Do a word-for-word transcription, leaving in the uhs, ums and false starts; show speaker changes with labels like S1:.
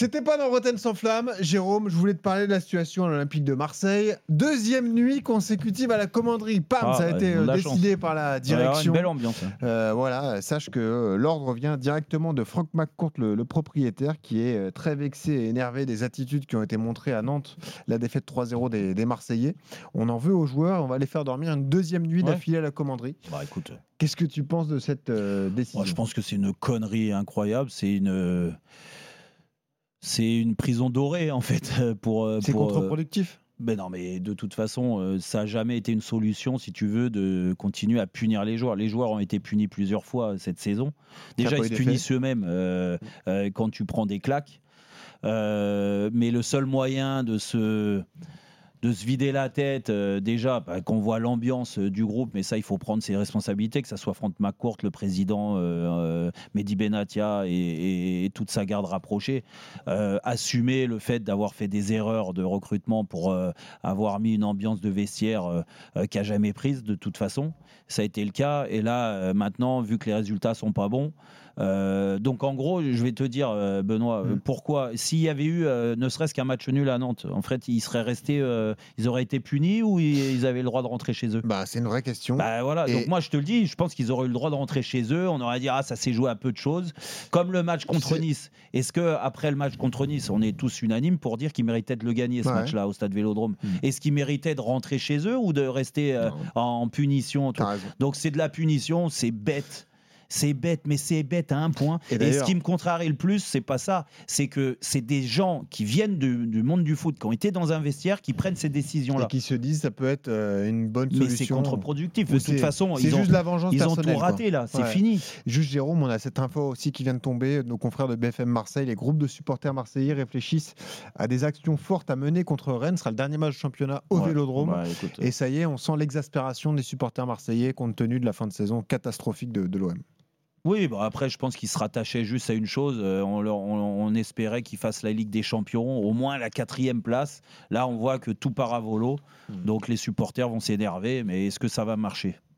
S1: C'était pas dans Bretagne sans flamme. Jérôme, je voulais te parler de la situation à l'Olympique de Marseille. Deuxième nuit consécutive à la commanderie. Pam,
S2: Ah,
S1: ça a
S2: bah,
S1: été
S2: ils ont de la
S1: décidé
S2: chance.
S1: par la
S2: Il va y avoir
S1: direction.
S2: une belle ambiance. hein.
S1: Euh, voilà, sache que euh, l'ordre vient directement de Franck McCourt, le, le propriétaire, qui est euh, très vexé et énervé des attitudes qui ont été montrées à Nantes, la défaite trois zéro des, des Marseillais. On en veut aux joueurs et on va les faire dormir une deuxième nuit
S2: Ouais.
S1: d'affilée à la commanderie.
S2: Bah écoute,
S1: Qu'est-ce que tu penses de cette euh, décision?
S2: moi je pense que c'est une connerie incroyable. C'est une, c'est une prison dorée en fait pour.
S1: C'est
S2: pour, euh,
S1: contre-productif.
S2: Ben non, mais de toute façon, euh, ça n'a jamais été une solution, si tu veux, de continuer à punir les joueurs. Les joueurs ont été punis plusieurs fois cette saison. Déjà,
S1: pas eu
S2: ils se
S1: d'effet.
S2: punissent eux-mêmes euh, euh, quand tu prends des claques. Euh, mais le seul moyen de se, de se vider la tête, euh, déjà, bah, qu'on voit l'ambiance euh, du groupe, mais ça, il faut prendre ses responsabilités, que ce soit Franck McCourt, le président, euh, euh, Mehdi Benatia et, et- et toute sa garde rapprochée, euh, assumer le fait d'avoir fait des erreurs de recrutement pour euh, avoir mis une ambiance de vestiaire euh, euh, qui n'a jamais prise, de toute façon. Ça a été le cas. Et là, euh, maintenant, vu que les résultats sont pas bons, euh, donc en gros, je vais te dire, euh, Benoît, euh,
S1: Mm.
S2: pourquoi, s'il y avait eu euh, ne serait-ce qu'un match nul à Nantes, en fait, ils seraient restés, euh, ils auraient été punis ou ils, ils avaient le droit de rentrer chez eux?
S1: Bah, c'est une vraie question.
S2: Bah voilà,
S1: Et-
S2: donc moi je te le dis, je pense qu'ils auraient eu le droit de rentrer chez eux. On aurait dit ah ça s'est joué à peu de choses, comme le match contre
S1: C'est-
S2: Nice. Est-ce que après le match contre Nice, on est tous unanimes pour dire qu'ils méritaient de le gagner ce
S1: Ouais.
S2: match-là au Stade Vélodrome?
S1: Mm.
S2: Est-ce qu'ils méritaient de rentrer chez eux ou de rester euh,
S1: Non.
S2: en punition?
S1: T'as raison.
S2: Donc c'est de la punition, c'est bête. C'est bête, mais c'est bête à un point.
S1: Et
S2: Et,
S1: d'ailleurs-
S2: ce qui me contrarie le plus, c'est pas ça. C'est que c'est des gens qui viennent du, du monde du foot, qui ont été dans un vestiaire, qui prennent ces décisions-là.
S1: Et qui se disent ça peut être euh, une bonne
S2: Mais
S1: solution.
S2: c'est contre-productif.
S1: Ou
S2: De
S1: c'est-
S2: toute façon,
S1: c'est
S2: ils ont,
S1: juste la vengeance
S2: ils ont
S1: personnelle,
S2: tout
S1: quoi.
S2: raté là. C'est
S1: Ouais.
S2: fini.
S1: Juste Jérôme, on a cette info aussi qui vient de tomber. Nos confrères de B F M Marseille, les groupes de supporters marseillais réfléchissent à des actions fortes à mener contre Rennes. Ce sera le dernier match du championnat au
S2: Ouais.
S1: Vélodrome.
S2: Ouais, écoute,
S1: Et ça y est, on sent l'exaspération des supporters marseillais compte tenu de la fin de saison catastrophique de, de l'O M.
S2: Oui, bah après, je pense qu'ils se rattachaient juste à une chose. euh, on, leur- on- on espérait qu'ils fassent la Ligue des Champions, au moins la quatrième place. Là, on voit que tout part à volo.
S1: Hmm.
S2: Donc les supporters vont s'énerver. Mais est-ce que ça va marcher?